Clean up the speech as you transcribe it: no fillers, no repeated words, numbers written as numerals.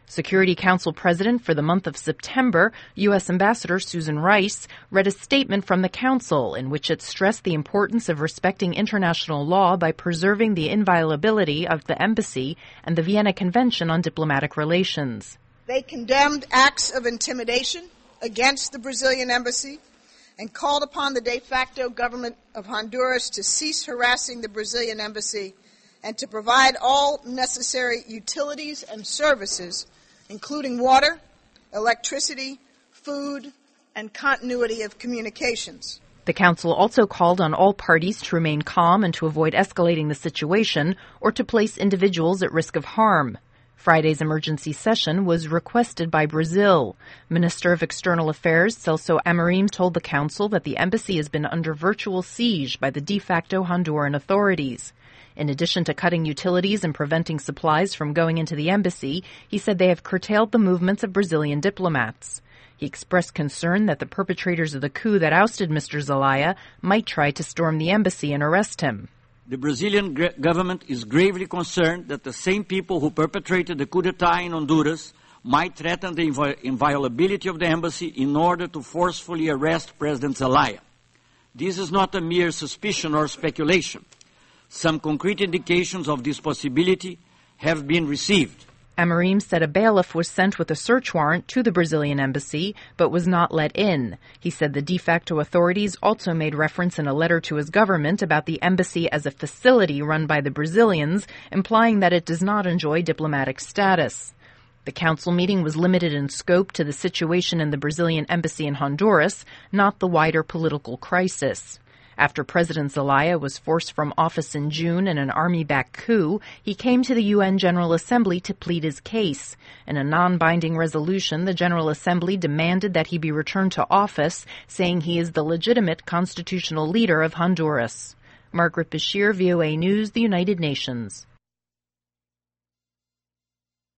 Security Council President for the month of September, U.S. Ambassador Susan Rice, read a statement from the Council in which it stressed the importance of respecting international law by preserving the inviolability of the embassy and the Vienna Convention on Diplomatic Relations. They condemned acts of intimidation against the Brazilian embassy and called upon the de facto government of Honduras to cease harassing the Brazilian embassy and to provide all necessary utilities and services, including water, electricity, food, and continuity of communications. The Council also called on all parties to remain calm and to avoid escalating the situation or to place individuals at risk of harm. Friday's emergency session was requested by Brazil. Minister of External Affairs Celso Amorim told the Council that the embassy has been under virtual siege by the de facto Honduran authorities. In addition to cutting utilities and preventing supplies from going into the embassy, he said they have curtailed the movements of Brazilian diplomats. He expressed concern that the perpetrators of the coup that ousted Mr. Zelaya might try to storm the embassy and arrest him. The Brazilian government is gravely concerned that the same people who perpetrated the coup d'etat in Honduras might threaten the inviolability of the embassy in order to forcefully arrest President Zelaya. This is not a mere suspicion or speculation. Some concrete indications of this possibility have been received. Amorim said a bailiff was sent with a search warrant to the Brazilian embassy, but was not let in. He said the de facto authorities also made reference in a letter to his government about the embassy as a facility run by the Brazilians, implying that it does not enjoy diplomatic status. The Council meeting was limited in scope to the situation in the Brazilian embassy in Honduras, not the wider political crisis. After President Zelaya was forced from office in June in an army-backed coup, he came to the UN General Assembly to plead his case. In a non-binding resolution, the General Assembly demanded that he be returned to office, saying he is the legitimate constitutional leader of Honduras. Margaret Bashir, VOA News, the United Nations.